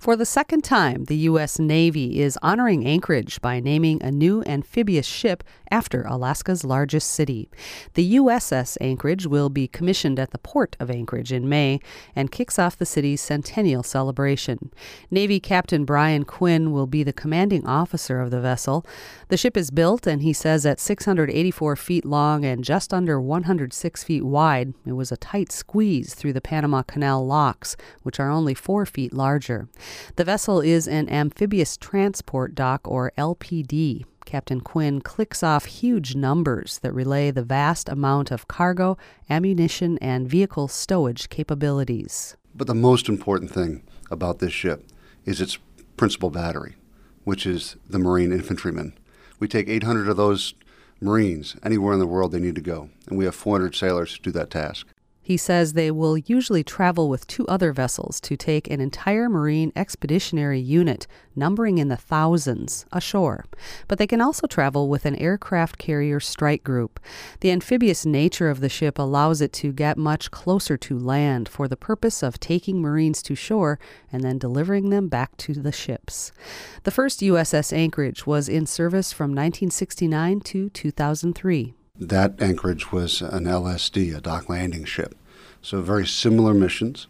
For the second time, the U.S. Navy is honoring Anchorage by naming a new amphibious ship after Alaska's largest city. The USS Anchorage will be commissioned at the port of Anchorage in May and kicks off the city's centennial celebration. Navy Captain Brian Quinn will be the commanding officer of the vessel. The ship is built, and he says, at 684 feet long and just under 106 feet wide. It was a tight squeeze through the Panama Canal locks, which are only 4 feet larger. The vessel is an amphibious transport dock, or LPD. Captain Quinn clicks off huge numbers that relay the vast amount of cargo, ammunition, and vehicle stowage capabilities. But the most important thing about this ship is its principal battery, which is the Marine infantrymen. We take 800 of those Marines anywhere in the world they need to go, and we have 400 sailors to do that task. He says they will usually travel with 2 other vessels to take an entire Marine expeditionary unit, numbering in the thousands, ashore. But they can also travel with an aircraft carrier strike group. The amphibious nature of the ship allows it to get much closer to land for the purpose of taking Marines to shore and then delivering them back to the ships. The first USS Anchorage was in service from 1969 to 2003. That Anchorage was an LSD, a dock landing ship. So very similar missions.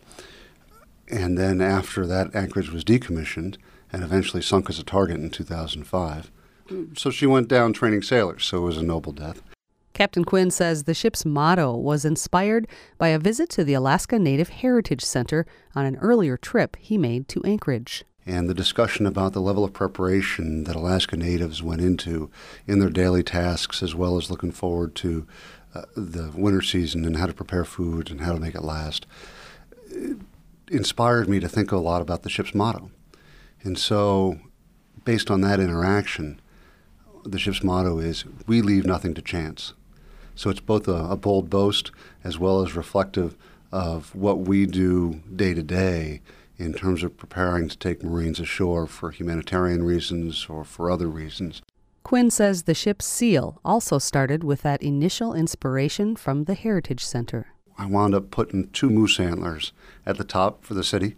And then after that, Anchorage was decommissioned and eventually sunk as a target in 2005. So she went down training sailors, so it was a noble death. Captain Quinn says the ship's motto was inspired by a visit to the Alaska Native Heritage Center on an earlier trip he made to Anchorage. And the discussion about the level of preparation that Alaska Natives went into in their daily tasks, as well as looking forward to the winter season and how to prepare food and how to make it last, it inspired me to think a lot about the ship's motto. And so, based on that interaction, the ship's motto is, "We leave nothing to chance." So it's both a bold boast as well as reflective of what we do day to day in terms of preparing to take Marines ashore for humanitarian reasons or for other reasons. Quinn says the ship's seal also started with that initial inspiration from the Heritage Center. I wound up putting 2 moose antlers at the top for the city,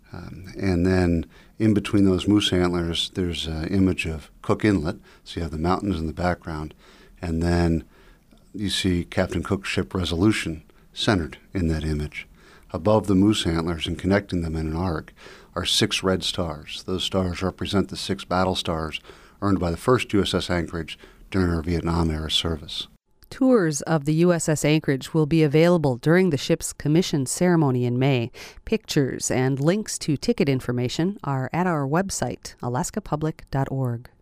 and then in between those moose antlers there's an image of Cook Inlet, so you have the mountains in the background, and then you see Captain Cook's ship Resolution centered in that image. Above the moose antlers and connecting them in an arc are 6 red stars. Those stars represent the 6 battle stars earned by the first USS Anchorage during her Vietnam-era service. Tours of the USS Anchorage will be available during the ship's commission ceremony in May. Pictures and links to ticket information are at our website, alaskapublic.org.